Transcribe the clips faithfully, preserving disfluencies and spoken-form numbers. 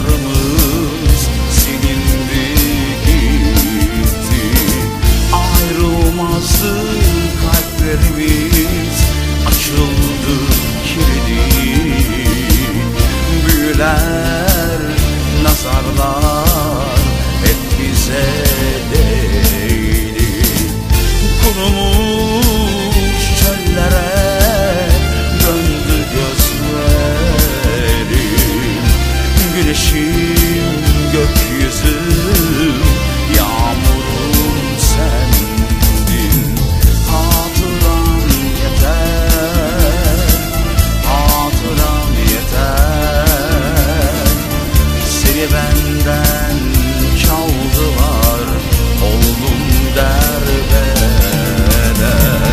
yollarımız silindi gitti. Ayrılmazdı kalplerimiz, açıldı kilidi. Büyüler, nazarlar hep bize değdi. Kurumuş çöllere döndü gözlerim. Güneşim, gökyüzüm, yağmurum sendin. Hatıran yeter, hatıran yeter. Seni benden çaldılar, oldum derbeder.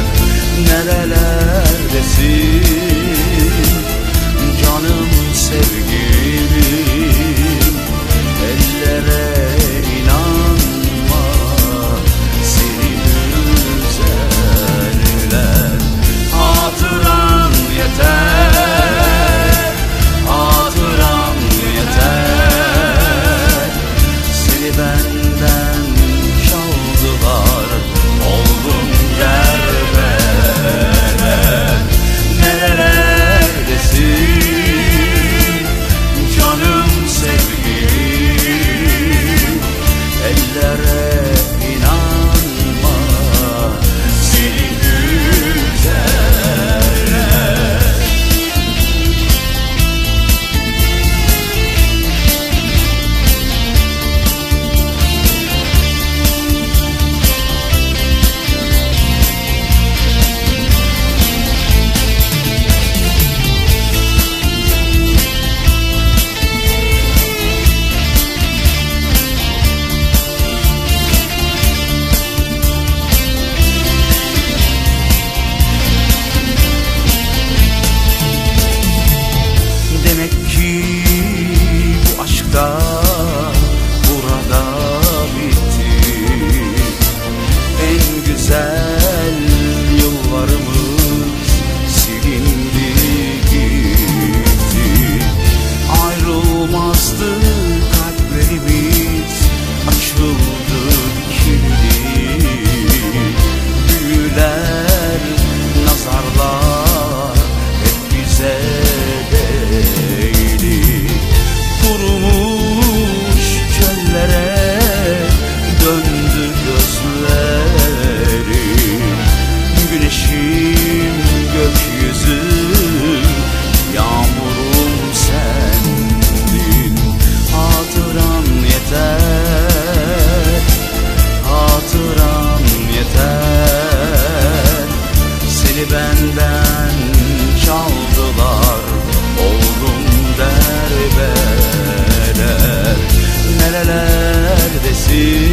Nerelerdesin canım sevgilim? Ellere inanma, seni üzerler. Hatıran yeter, hatıran yeter. Seni benden çaldılar, oldum derbeder. Nerelerdesin canım sevgilim? Ellere inanma, seni üzerler. Demek ki bu aşkta burada bitti. En güzel yıllarımız silindi gitti. Ayrılmazdı kalplerimiz, açıldı kilidi. Büyüler, nazarlar hep bize değdi. Kurumuş çöllere döndü gözlerim. Güneşim, gökyüzüm, yağmurum sendin. Hatıran yeter, hatıran yeter. Seni benden çaldılar, oldum derbeder. Nerelerdesin